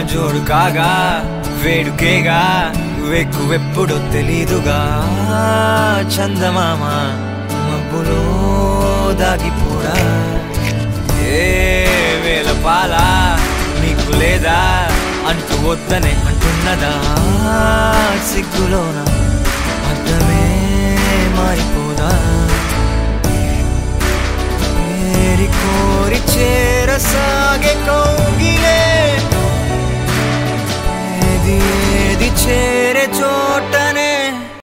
జోడు కాగా వేడుకేగా వెక్కువెప్పుడు తెలీదుగా చందమామ మబ్బులో దాగిపోరా ఏ వేల పాల నీకు లేదా అంటూ వద్దనే అంటున్నదా సిగ్గులోన అర్థమే మారిపోదా ఏరి కోరి చేరసాగే